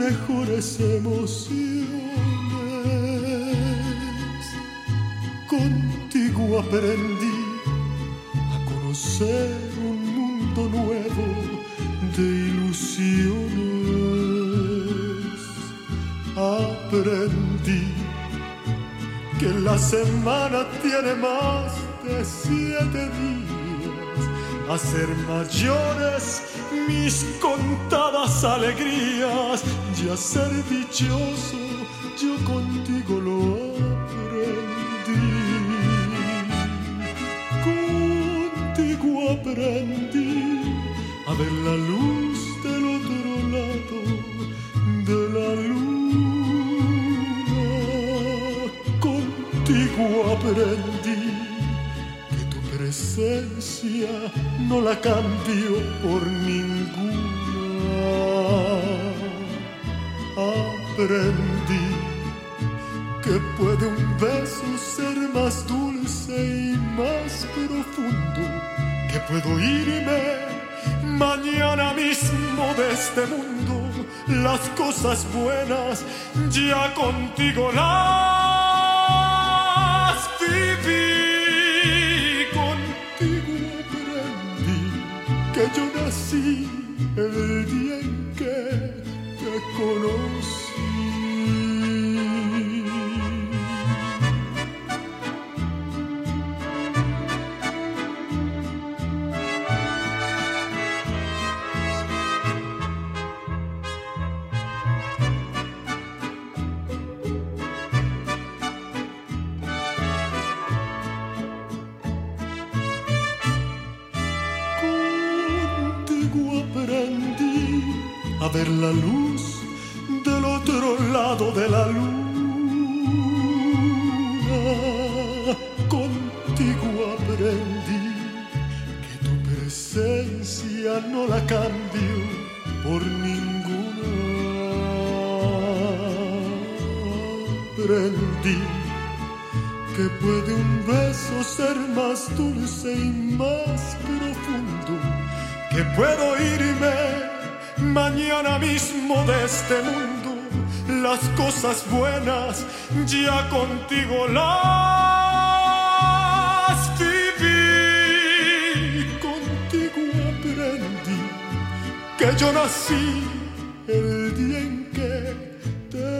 mejores emociones. Contigo aprendí a conocer un mundo nuevo de ilusiones. Aprendí que la semana tiene más de 7 días, a ser mayores mis contadas alegrías y a ser dichoso yo contigo lo aprendí. Contigo aprendí a ver la luz del otro lado de la luna. Contigo aprendí que tu presencia no la cambio por ninguna. Aprendí que puede un beso ser más dulce y más profundo, que puedo irme mañana mismo de este mundo. Las cosas buenas ya contigo las viví. Contigo aprendí que yo nací el día en que te conocí. Aprendí a ver la luz del otro lado de la luna. Contigo aprendí que tu presencia no la cambio por ninguna. Aprendí que puede un beso ser más dulce y más profundo, que puedo irme mañana mismo de este mundo. Las cosas buenas ya contigo las viví. Contigo aprendí que yo nací el día en que te